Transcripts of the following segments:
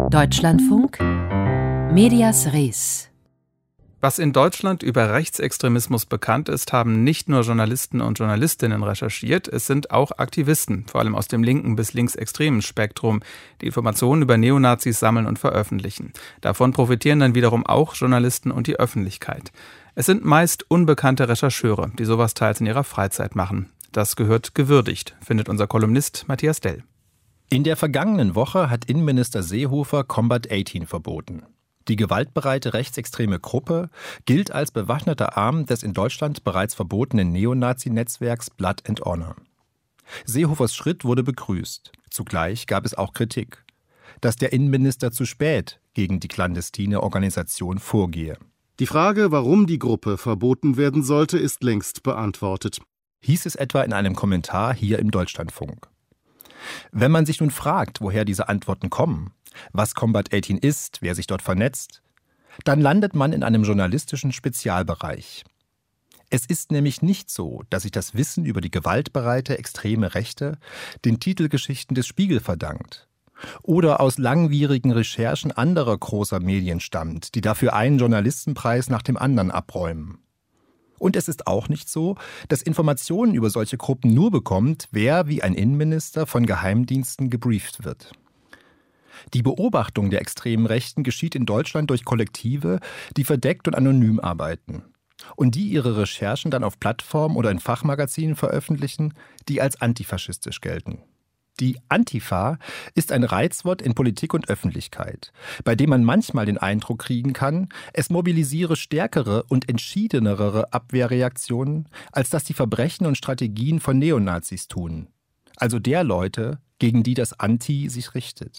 Deutschlandfunk Medias Res. Was in Deutschland über Rechtsextremismus bekannt ist, haben nicht nur Journalisten und Journalistinnen recherchiert, es sind auch Aktivisten, vor allem aus dem linken bis linksextremen Spektrum, die Informationen über Neonazis sammeln und veröffentlichen. Davon profitieren dann wiederum auch Journalisten und die Öffentlichkeit. Es sind meist unbekannte Rechercheure, die sowas teils in ihrer Freizeit machen. Das gehört gewürdigt, findet unser Kolumnist Matthias Dell. In der vergangenen Woche hat Innenminister Seehofer Combat 18 verboten. Die gewaltbereite rechtsextreme Gruppe gilt als bewaffneter Arm des in Deutschland bereits verbotenen Neonazi-Netzwerks Blood and Honor. Seehofers Schritt wurde begrüßt. Zugleich gab es auch Kritik, dass der Innenminister zu spät gegen die clandestine Organisation vorgehe. Die Frage, warum die Gruppe verboten werden sollte, ist längst beantwortet, hieß es etwa in einem Kommentar hier im Deutschlandfunk. Wenn man sich nun fragt, woher diese Antworten kommen, was Combat 18 ist, wer sich dort vernetzt, dann landet man in einem journalistischen Spezialbereich. Es ist nämlich nicht so, dass sich das Wissen über die gewaltbereite extreme Rechte den Titelgeschichten des Spiegel verdankt oder aus langwierigen Recherchen anderer großer Medien stammt, die dafür einen Journalistenpreis nach dem anderen abräumen. Und es ist auch nicht so, dass Informationen über solche Gruppen nur bekommt, wer wie ein Innenminister von Geheimdiensten gebrieft wird. Die Beobachtung der extremen Rechten geschieht in Deutschland durch Kollektive, die verdeckt und anonym arbeiten und die ihre Recherchen dann auf Plattformen oder in Fachmagazinen veröffentlichen, die als antifaschistisch gelten. Die Antifa ist ein Reizwort in Politik und Öffentlichkeit, bei dem man manchmal den Eindruck kriegen kann, es mobilisiere stärkere und entschiedenere Abwehrreaktionen, als das die Verbrechen und Strategien von Neonazis tun. Also der Leute, gegen die das Anti sich richtet.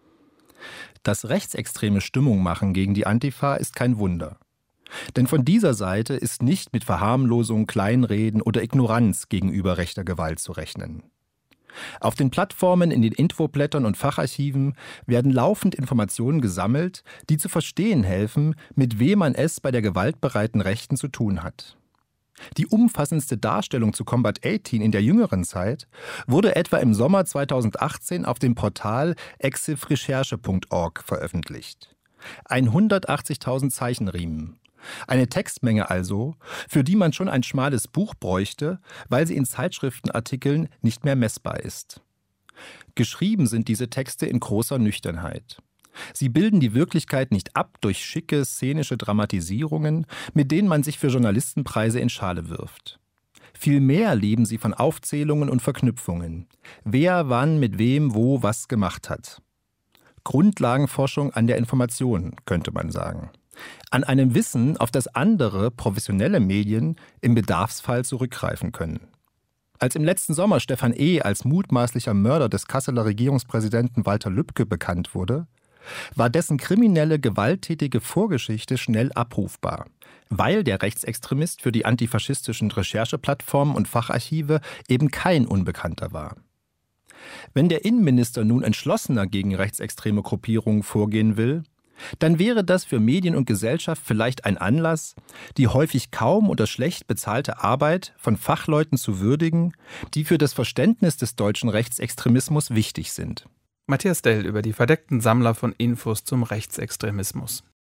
Dass rechtsextreme Stimmung machen gegen die Antifa ist kein Wunder. Denn von dieser Seite ist nicht mit Verharmlosung, Kleinreden oder Ignoranz gegenüber rechter Gewalt zu rechnen. Auf den Plattformen, in den Infoblättern und Facharchiven werden laufend Informationen gesammelt, die zu verstehen helfen, mit wem man es bei der gewaltbereiten Rechten zu tun hat. Die umfassendste Darstellung zu Combat 18 in der jüngeren Zeit wurde etwa im Sommer 2018 auf dem Portal exifrecherche.org veröffentlicht. 180.000 Zeichenriemen. Eine Textmenge also, für die man schon ein schmales Buch bräuchte, weil sie in Zeitschriftenartikeln nicht mehr messbar ist. Geschrieben sind diese Texte in großer Nüchternheit. Sie bilden die Wirklichkeit nicht ab durch schicke, szenische Dramatisierungen, mit denen man sich für Journalistenpreise in Schale wirft. Vielmehr leben sie von Aufzählungen und Verknüpfungen. Wer, wann, mit wem, wo, was gemacht hat. Grundlagenforschung an der Information, könnte man sagen. An einem Wissen, auf das andere, professionelle Medien im Bedarfsfall zurückgreifen können. Als im letzten Sommer Stefan E. als mutmaßlicher Mörder des Kasseler Regierungspräsidenten Walter Lübcke bekannt wurde, war dessen kriminelle, gewalttätige Vorgeschichte schnell abrufbar, weil der Rechtsextremist für die antifaschistischen Rechercheplattformen und Facharchive eben kein Unbekannter war. Wenn der Innenminister nun entschlossener gegen rechtsextreme Gruppierungen vorgehen will, dann wäre das für Medien und Gesellschaft vielleicht ein Anlass, die häufig kaum oder schlecht bezahlte Arbeit von Fachleuten zu würdigen, die für das Verständnis des deutschen Rechtsextremismus wichtig sind. Matthias Dell über die verdeckten Sammler von Infos zum Rechtsextremismus.